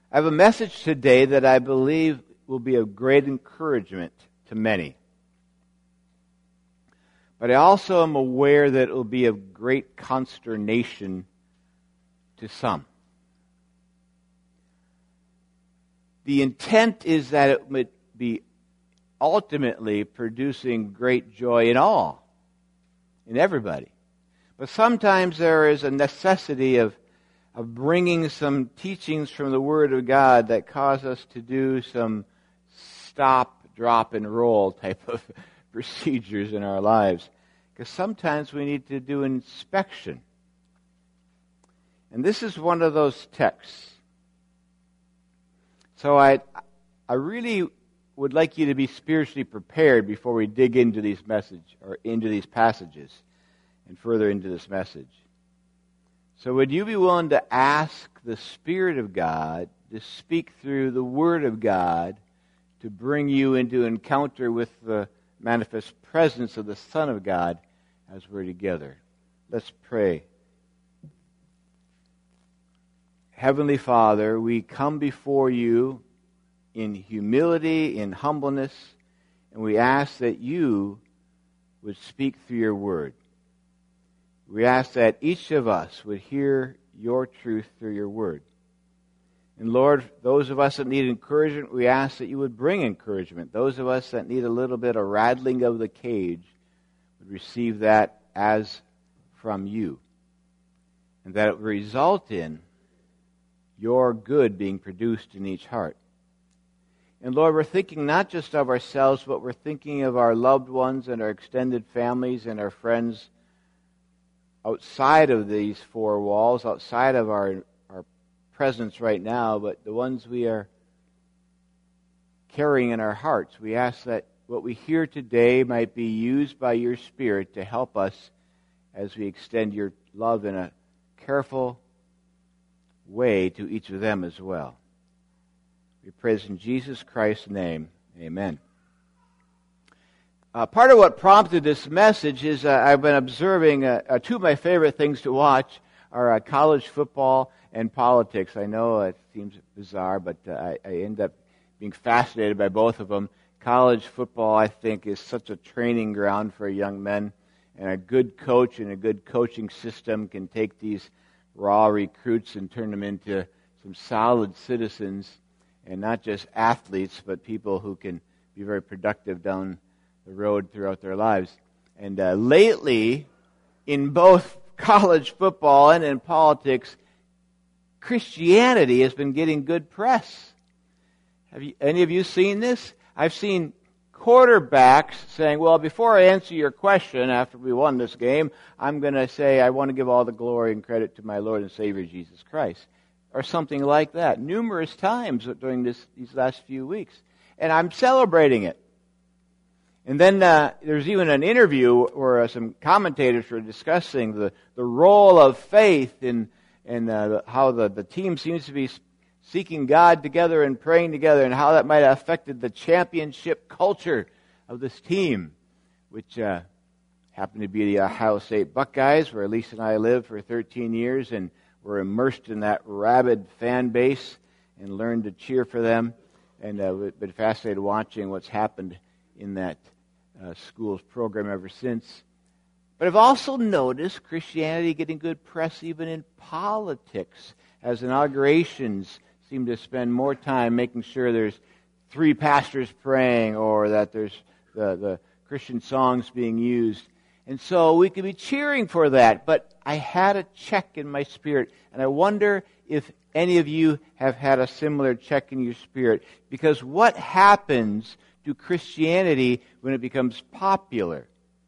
I have a message today that I believe will be of great encouragement to many. But I also am aware that it will be of great consternation to some. The intent is that it would be ultimately producing great joy in all, in everybody. But sometimes there is a necessity of bringing some teachings from the Word of God that cause us to do some stop, drop, and roll type of procedures in our lives. Because sometimes we need to do inspection. And this is one of those texts. So I really would like you to be spiritually prepared before we dig into these passages and further into this message. So would you be willing to ask the Spirit of God to speak through the Word of God to bring you into encounter with the manifest presence of the Son of God as we're together? Let's pray. Heavenly Father, we come before you in humility, in humbleness, and we ask that you would speak through your Word. We ask that each of us would hear your truth through your Word. And Lord, those of us that need encouragement, we ask that you would bring encouragement. Those of us that need a little bit of rattling of the cage would receive that as from you. And that it would result in your good being produced in each heart. And Lord, we're thinking not just of ourselves, but we're thinking of our loved ones and our extended families and our friends outside of these four walls, outside of our presence right now, but the ones we are carrying in our hearts. We ask that what we hear today might be used by your Spirit to help us as we extend your love in a careful way to each of them as well. We praise in Jesus Christ's name. Amen. Part of what prompted this message is I've been observing two of my favorite things to watch are college football and politics. I know it seems bizarre, but I end up being fascinated by both of them. College football, I think, is such a training ground for young men, and a good coach and a good coaching system can take these raw recruits and turn them into some solid citizens, and not just athletes, but people who can be very productive down the road throughout their lives. And lately, in both college football and in politics, Christianity has been getting good press. Have any of you seen this? I've seen quarterbacks saying, well, before I answer your question after we won this game, I'm going to say I want to give all the glory and credit to my Lord and Savior Jesus Christ. Or something like that, numerous times during these last few weeks. And I'm celebrating it. And then there's even an interview where some commentators were discussing the role of faith in how the team seems to be seeking God together and praying together, and how that might have affected the championship culture of this team, which happened to be the Ohio State Buckeyes, where Lisa and I lived for 13 years, and we're immersed in that rabid fan base and learned to cheer for them. And we've been fascinated watching what's happened in that school's program ever since. But I've also noticed Christianity getting good press even in politics, as inaugurations seem to spend more time making sure there's 3 pastors praying, or that there's the Christian songs being used. And so we could be cheering for that, but I had a check in my spirit, and I wonder if any of you have had a similar check in your spirit. Because what happens to Christianity when it becomes popular?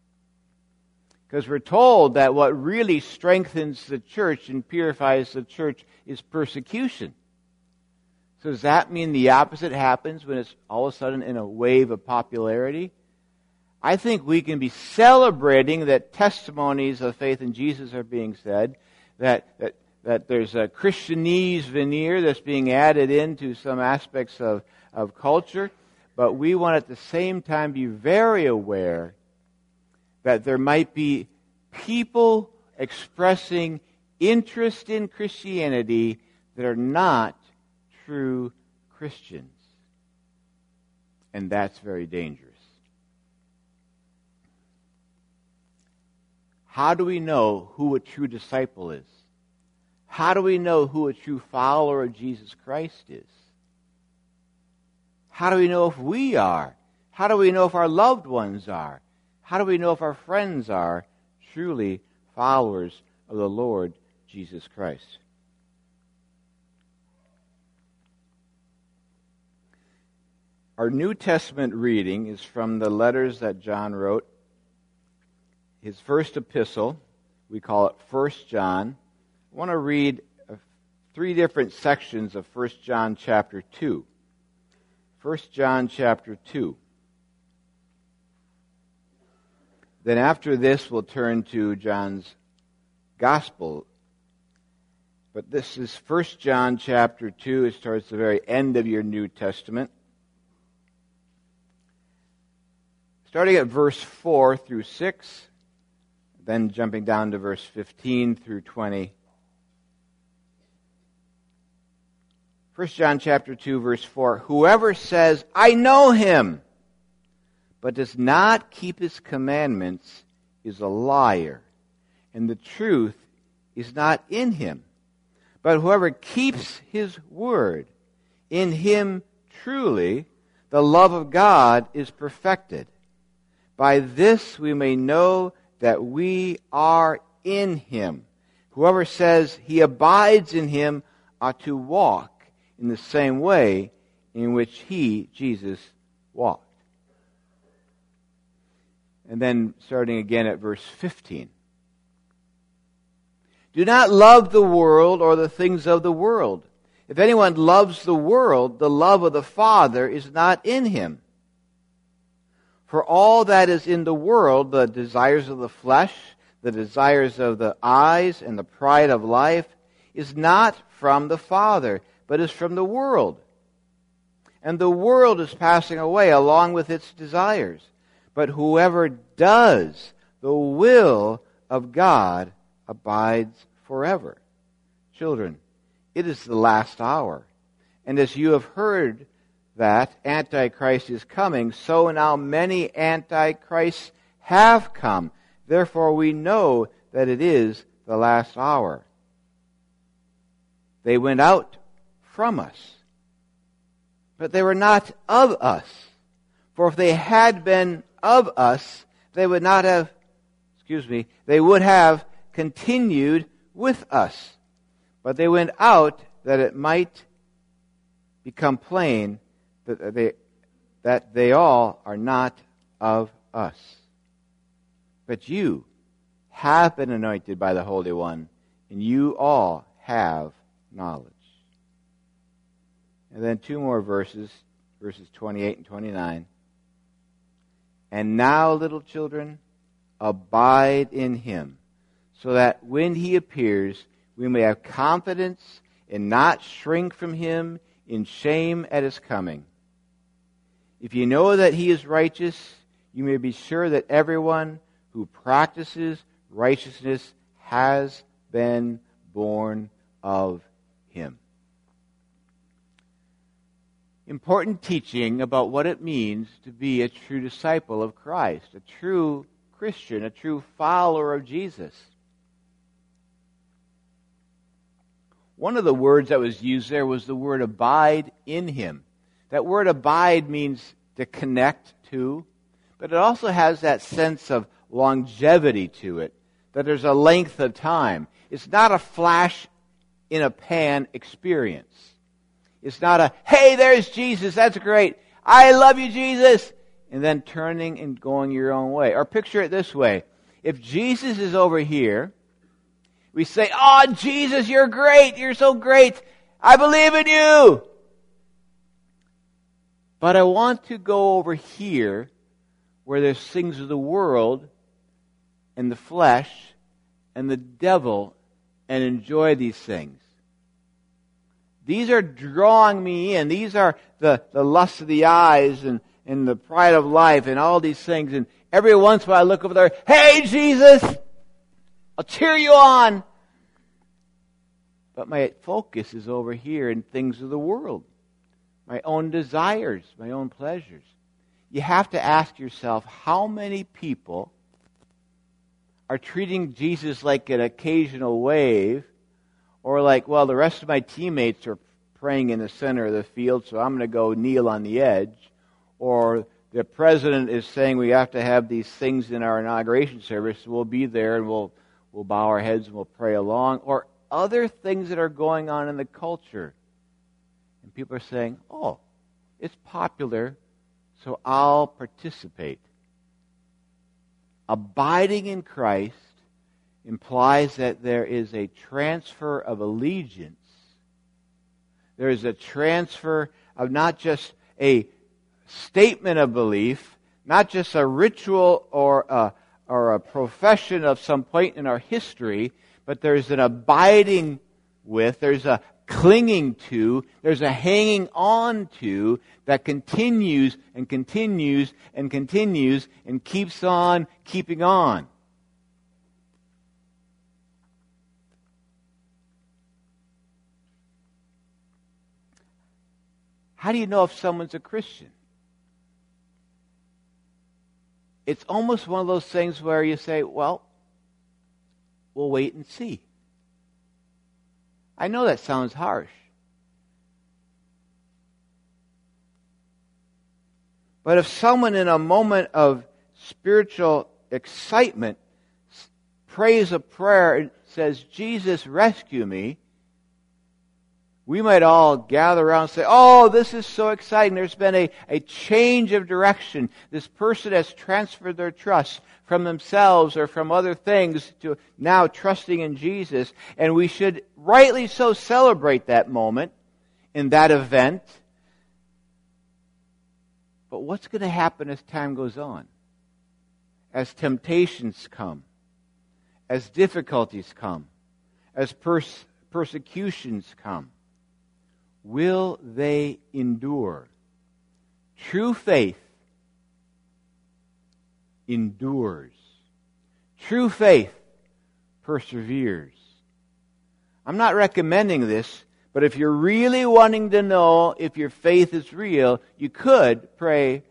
Because we're told that what really strengthens the church and purifies the church is persecution. So does that mean the opposite happens when it's all of a sudden in a wave of popularity? I think we can be celebrating that testimonies of faith in Jesus are being said, that there's a Christianese veneer that's being added into some aspects of culture, but we want at the same time be very aware that there might be people expressing interest in Christianity that are not true Christians. And that's very dangerous. How do we know who a true disciple is? How do we know who a true follower of Jesus Christ is? How do we know if we are? How do we know if our loved ones are? How do we know if our friends are truly followers of the Lord Jesus Christ? Our New Testament reading is from the letters that John wrote. His first epistle, we call it 1 John. I want to read 3 different sections of 1 John chapter 2. 1 John chapter 2. Then after this, we'll turn to John's Gospel. But this is 1 John chapter 2. It's towards the very end of your New Testament. Starting at verse 4 through 6, then jumping down to verse 15 through 20. 1 John chapter 2, verse 4, whoever says, I know him, but does not keep his commandments is a liar, and the truth is not in him. But whoever keeps his word, in him truly the love of God is perfected. By this we may know that we are in him. Whoever says he abides in him ought to walk in the same way in which he, Jesus, walked. And then starting again at verse 15. Do not love the world or the things of the world. If anyone loves the world, the love of the Father is not in him. For all that is in the world, the desires of the flesh, the desires of the eyes, and the pride of life, is not from the Father, but is from the world. And the world is passing away along with its desires. But whoever does the will of God abides forever. Children, it is the last hour. And as you have heard that Antichrist is coming, so now many Antichrists have come. Therefore we know that it is the last hour. They went out from us, but they were not of us. For if they had been of us, they would have continued with us. But they went out that it might become plain that they all are not of us. But you have been anointed by the Holy One, and you all have knowledge. And then 2 more verses 28 and 29. And now, little children, abide in him, so that when he appears, we may have confidence and not shrink from him in shame at his coming. If you know that he is righteous, you may be sure that everyone who practices righteousness has been born of him. Important teaching about what it means to be a true disciple of Christ, a true Christian, a true follower of Jesus. One of the words that was used there was the word abide in him. That word abide means to connect to, but it also has that sense of longevity to it, that there's a length of time. It's not a flash in a pan experience. It's not a, hey, there's Jesus, that's great, I love you, Jesus, and then turning and going your own way. Or picture it this way. If Jesus is over here, we say, oh, Jesus, you're great, you're so great, I believe in you. But I want to go over here where there's things of the world and the flesh and the devil and enjoy these things. These are drawing me in. These are the lust of the eyes and the pride of life and all these things. And every once in a while I look over there, hey, Jesus, I'll cheer you on. but my focus is over here in things of the world, my own desires, my own pleasures. You have to ask yourself, how many people are treating Jesus like an occasional wave, or like, well, the rest of my teammates are praying in the center of the field, so I'm going to go kneel on the edge, or the president is saying we have to have these things in our inauguration service, so we'll be there and we'll bow our heads and we'll pray along, or other things that are going on in the culture. And people are saying, oh, it's popular, so I'll participate. Abiding in Christ implies that there is a transfer of allegiance. There is a transfer of not just a statement of belief, not just a ritual or a profession of some point in our history, but there's an abiding with, there's a clinging to, there's a hanging on to that continues and continues and continues and keeps on keeping on. How do you know if someone's a Christian? It's almost one of those things where you say, well, we'll wait and see. I know that sounds harsh. But if someone in a moment of spiritual excitement prays a prayer and says, Jesus, rescue me, we might all gather around and say, oh, this is so exciting. There's been a change of direction. This person has transferred their trust from themselves or from other things to now trusting in Jesus. And we should rightly so celebrate that moment in that event. But what's going to happen as time goes on? As temptations come, as difficulties come, as persecutions come? Will they endure? True faith endures. True faith perseveres. I'm not recommending this, but if you're really wanting to know if your faith is real, you could pray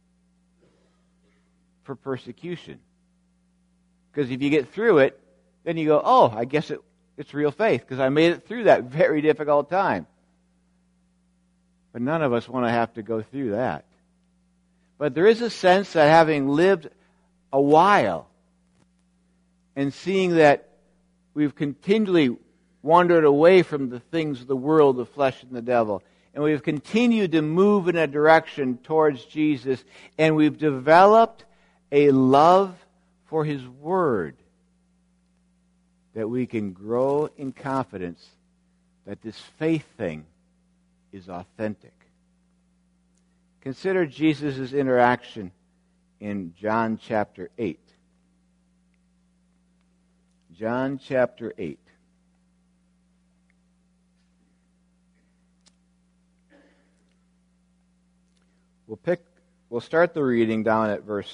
for persecution. Because if you get through it, then you go, oh, I guess it's real faith, because I made it through that very difficult time. But none of us want to have to go through that. But there is a sense that having lived a while and seeing that we've continually wandered away from the things of the world, the flesh and the devil, and we've continued to move in a direction towards Jesus, and we've developed a love for His Word, that we can grow in confidence that this faith thing is authentic. Consider Jesus' interaction in John chapter 8. John chapter 8. We'll start the reading down at verse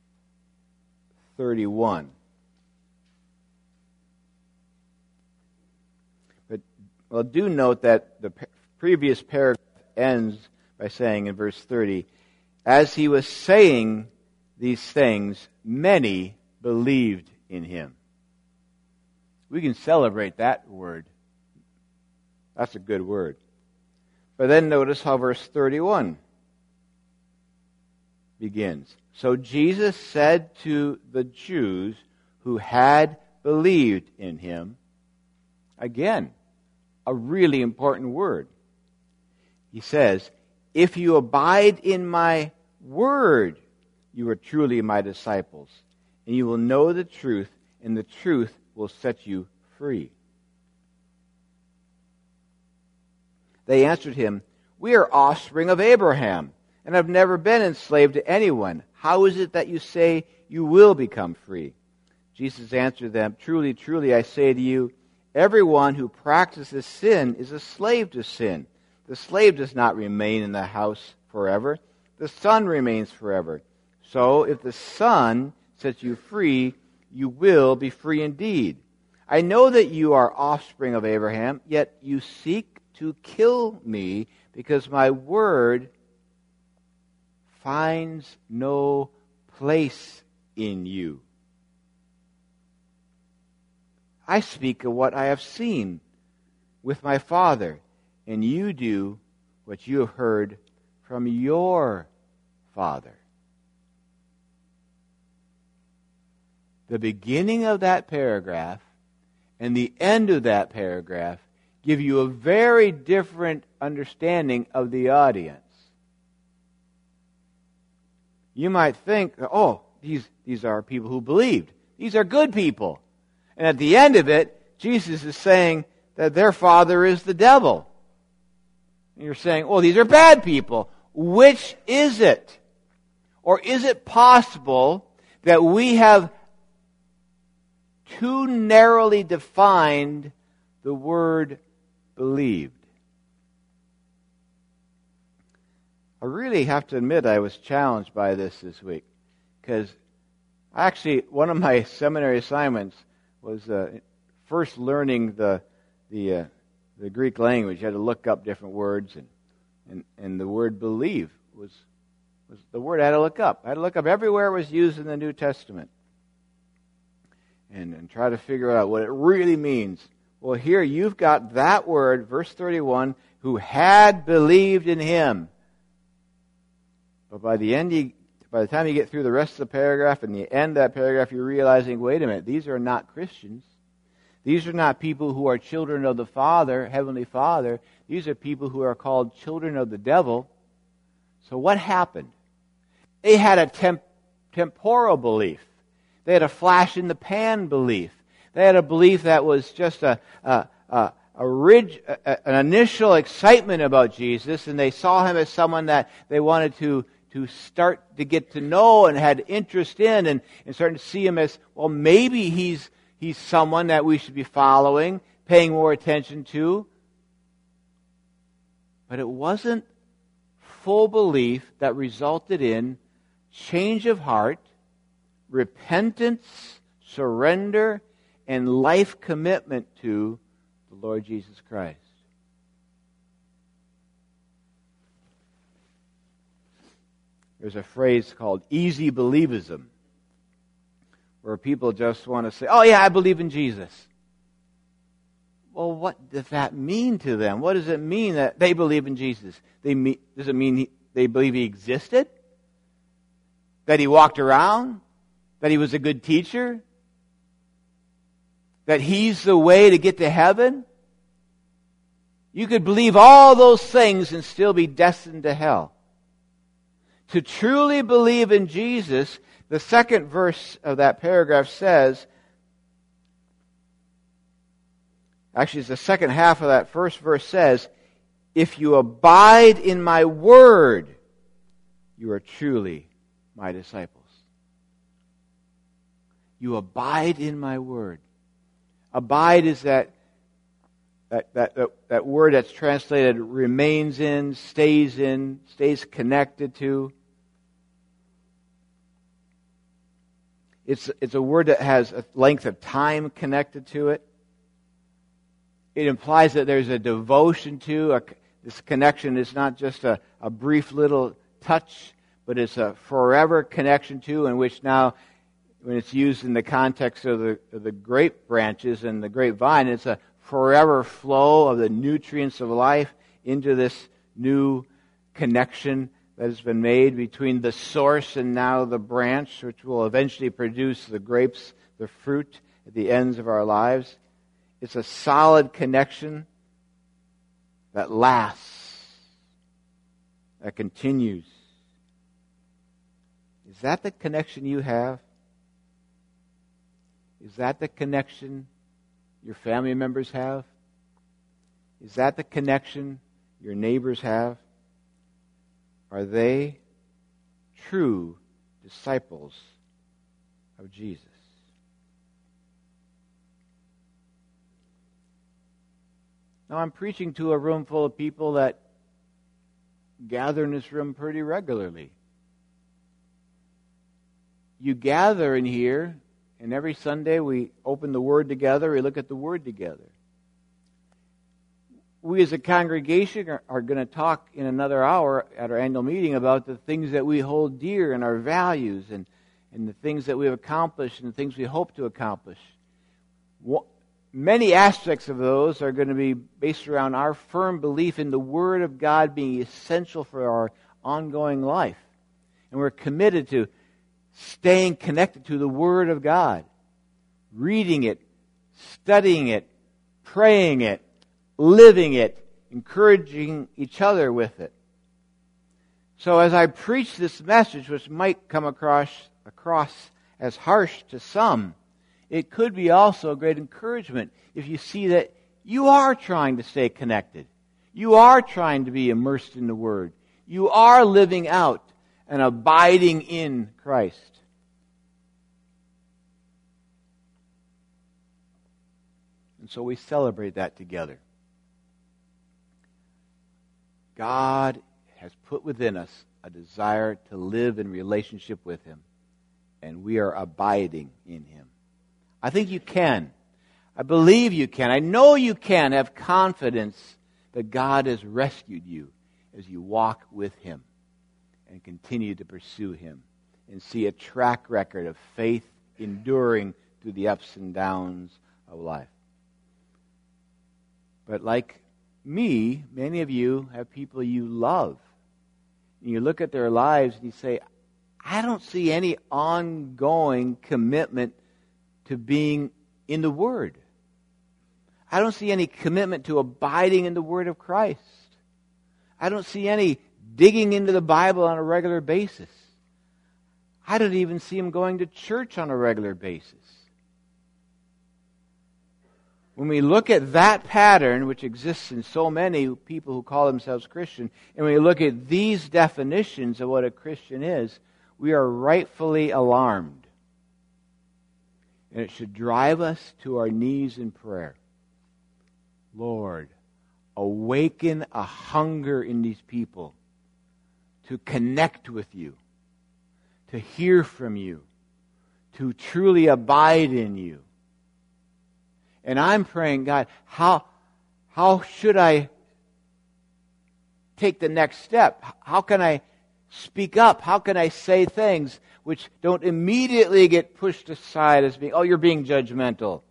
31. But do note that the previous paragraph ends by saying in verse 30, as he was saying these things, many believed in him. We can celebrate that word. That's a good word. But then notice how verse 31 begins. So Jesus said to the Jews who had believed in him, again, a really important word. He says, if you abide in my word, you are truly my disciples, and you will know the truth, and the truth will set you free. They answered him, we are offspring of Abraham, and have never been enslaved to anyone. How is it that you say you will become free? Jesus answered them, truly, truly, I say to you, everyone who practices sin is a slave to sin. The slave does not remain in the house forever. The Son remains forever. So if the Son sets you free, you will be free indeed. I know that you are offspring of Abraham, yet you seek to kill me because my word finds no place in you. I speak of what I have seen with my Father, and you do what you have heard from your father. The beginning of that paragraph and the end of that paragraph give you a very different understanding of the audience. You might think, oh, these are people who believed. These are good people. And at the end of it, Jesus is saying that their father is the devil. And you're saying, oh, these are bad people. Which is it? Or is it possible that we have too narrowly defined the word believed? I really have to admit I was challenged by this week, because actually one of my seminary assignments was first learning the Greek language. You had to look up different words, and the word believe was the word I had to look up. I had to look up everywhere it was used in the New Testament and try to figure out what it really means. Well, here you've got that word, verse 31, who had believed in him. But by the time you get through the rest of the paragraph and the end of that paragraph, you're realizing, wait a minute, these are not Christians. These are not people who are children of the Father, Heavenly Father. These are people who are called children of the devil. So what happened? They had a temporal belief. They had a flash-in-the-pan belief. They had a belief that was just an initial excitement about Jesus, and they saw him as someone that they wanted to start to get to know and had interest in, and starting to see him as, well, maybe he's someone that we should be following, paying more attention to. But it wasn't full belief that resulted in change of heart, repentance, surrender, and life commitment to the Lord Jesus Christ. There's a phrase called easy believism, where people just want to say, oh yeah, I believe in Jesus. Well, what does that mean to them? What does it mean that they believe in Jesus? Does it mean they believe he existed? That he walked around? That he was a good teacher? That he's the way to get to heaven? You could believe all those things and still be destined to hell. To truly believe in Jesus, the second verse of that paragraph says, actually it's the second half of that first verse says, if you abide in my word, you are truly my disciples. You abide in my word. Abide is that word that's translated remains in, stays connected to. It's a word that has a length of time connected to it. It implies that there's a devotion to. This connection is not just a brief little touch, but it's a forever connection to, in which now, when it's used in the context of the grape branches and the grapevine, it's a forever flow of the nutrients of life into this new connection that has been made between the source and now the branch, which will eventually produce the grapes, the fruit, at the ends of our lives. It's a solid connection that lasts, that continues. Is that the connection you have? Is that the connection your family members have? Is that the connection your neighbors have? Are they true disciples of Jesus? Now, I'm preaching to a room full of people that gather in this room pretty regularly. You gather in here, And every Sunday we open the Word together, we look at the Word together. We as a congregation are going to talk in another hour at our annual meeting about the things that we hold dear and our values and the things that we've accomplished and the things we hope to accomplish. Many aspects of those are going to be based around our firm belief in the Word of God being essential for our ongoing life. And we're committed to staying connected to the Word of God, reading it, studying it, praying it, living it, encouraging each other with it. So as I preach this message, which might come across as harsh to some, it could be also a great encouragement if you see that you are trying to stay connected. You are trying to be immersed in the Word. You are living out and abiding in Christ. And so we celebrate that together. God has put within us a desire to live in relationship with Him, and we are abiding in Him. I think you can. I believe you can. I know you can have confidence that God has rescued you as you walk with Him and continue to pursue Him and see a track record of faith enduring through the ups and downs of life. But like me, many of you have people you love. And you look at their lives and you say, I don't see any ongoing commitment to being in the Word. I don't see any commitment to abiding in the Word of Christ. I don't see any digging into the Bible on a regular basis. I don't even see them going to church on a regular basis. When we look at that pattern, which exists in so many people who call themselves Christian, and we look at these definitions of what a Christian is, we are rightfully alarmed. And it should drive us to our knees in prayer. Lord, awaken a hunger in these people to connect with you, to hear from you, to truly abide in you. And I'm praying, God, how should I take the next step? How can I speak up? How can I say things which don't immediately get pushed aside as being, oh, you're being judgmental?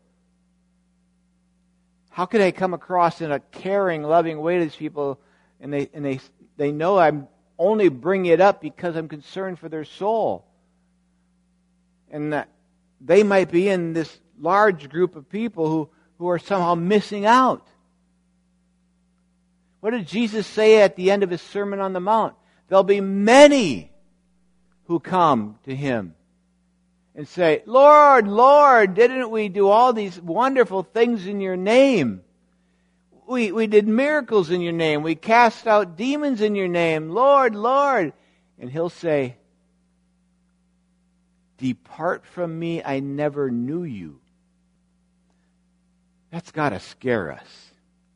How can I come across in a caring, loving way to these people and they know I'm only bringing it up because I'm concerned for their soul? And that they might be in this large group of people who are somehow missing out. What did Jesus say at the end of His Sermon on the Mount? There'll be many who come to Him and say, Lord, Lord, didn't we do all these wonderful things in your name? We did miracles in your name. We cast out demons in your name. Lord, Lord. And He'll say, depart from me, I never knew you. That's got to scare us.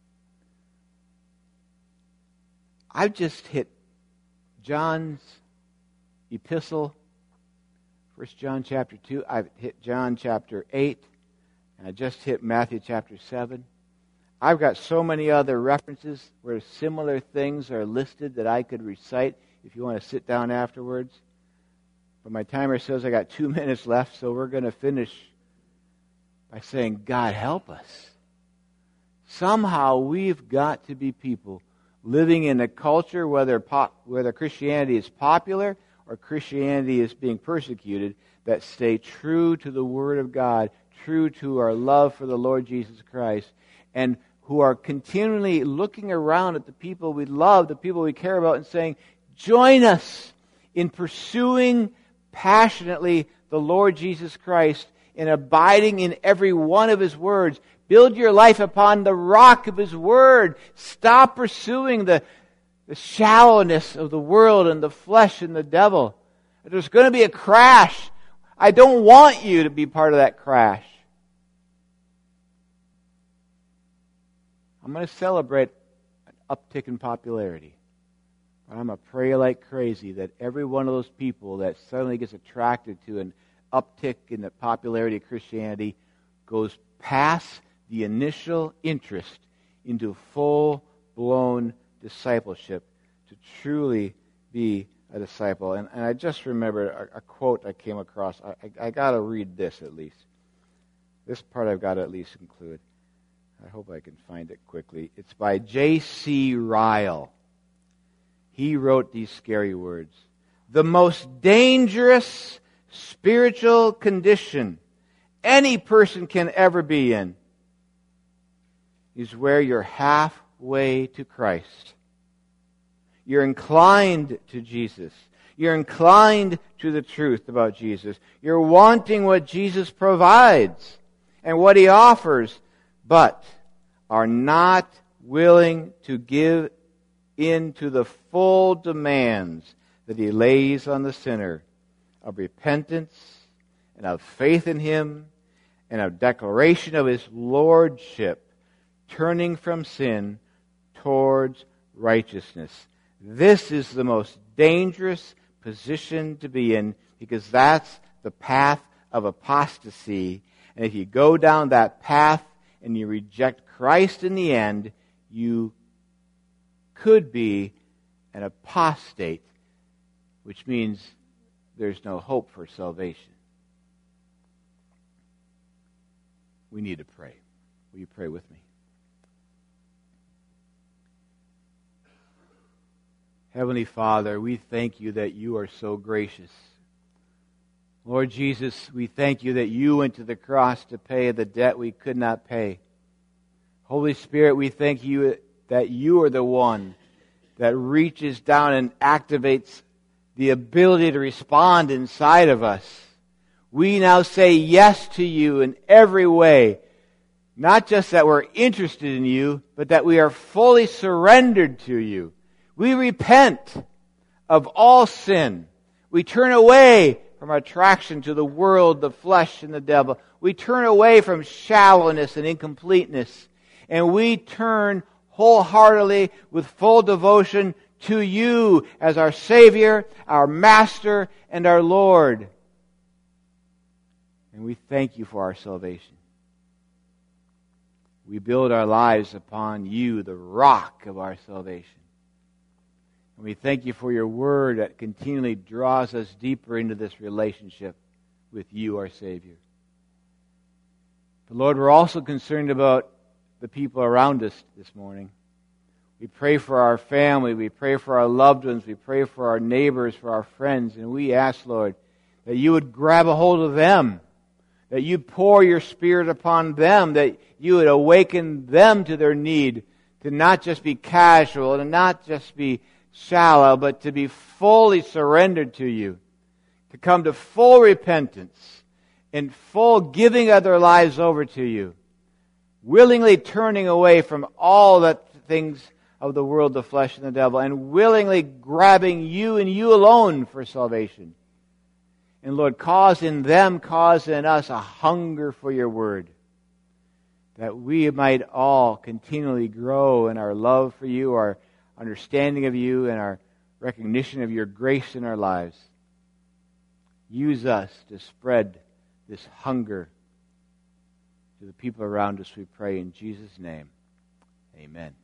I've just hit John's epistle, 1 John chapter 2. I've hit John chapter 8. And I just hit Matthew chapter 7. I've got so many other references where similar things are listed that I could recite if you want to sit down afterwards. But my timer says I got 2 minutes left, so we're going to finish by saying, God, help us. Somehow we've got to be people living in a culture, whether Christianity is popular or Christianity is being persecuted, that stay true to the Word of God, true to our love for the Lord Jesus Christ, and who are continually looking around at the people we love, the people we care about, and saying, join us in pursuing passionately the Lord Jesus Christ and abiding in every one of His words. Build your life upon the rock of His Word. Stop pursuing the shallowness of the world and the flesh and the devil. There's going to be a crash. I don't want you to be part of that crash. I'm going to celebrate an uptick in popularity. But I'm going to pray like crazy that every one of those people that suddenly gets attracted to an uptick in the popularity of Christianity goes past the initial interest into full-blown discipleship to truly be a disciple. And I just remembered a quote I came across. I got to read this at least. This part I've got to at least include. I hope I can find it quickly. It's by J.C. Ryle. He wrote these scary words. The most dangerous spiritual condition any person can ever be in is where you're halfway to Christ. You're inclined to Jesus. You're inclined to the truth about Jesus. You're wanting what Jesus provides and what He offers, but are not willing to give in to the full demands that He lays on the sinner of repentance and of faith in Him and of declaration of His lordship, turning from sin towards righteousness. This is the most dangerous position to be in because that's the path of apostasy. And if you go down that path and you reject Christ in the end, you could be an apostate, which means there's no hope for salvation. We need to pray. Will you pray with me? Heavenly Father, we thank You that You are so gracious. Lord Jesus, we thank You that You went to the cross to pay the debt we could not pay. Holy Spirit, we thank You that You are the one that reaches down and activates the ability to respond inside of us. We now say yes to You in every way. Not just that we're interested in You, but that we are fully surrendered to You. We repent of all sin. We turn away from our attraction to the world, the flesh, and the devil. We turn away from shallowness and incompleteness. And we turn wholeheartedly with full devotion to You as our Savior, our Master, and our Lord. And we thank You for our salvation. We build our lives upon You, the rock of our salvation. And we thank You for Your Word that continually draws us deeper into this relationship with You, our Savior. But Lord, we're also concerned about the people around us this morning. We pray for our family. We pray for our loved ones. We pray for our neighbors, for our friends. And we ask, Lord, that You would grab a hold of them, that You'd pour Your Spirit upon them, that You would awaken them to their need to not just be casual and not just be shallow, but to be fully surrendered to You, to come to full repentance and full giving of their lives over to You, willingly turning away from all the things of the world, the flesh, and the devil, and willingly grabbing You and You alone for salvation. And Lord, cause in us a hunger for Your Word, that we might all continually grow in our love for You, our understanding of You, and our recognition of Your grace in our lives. Use us to spread this hunger to the people around us, we pray in Jesus' name. Amen.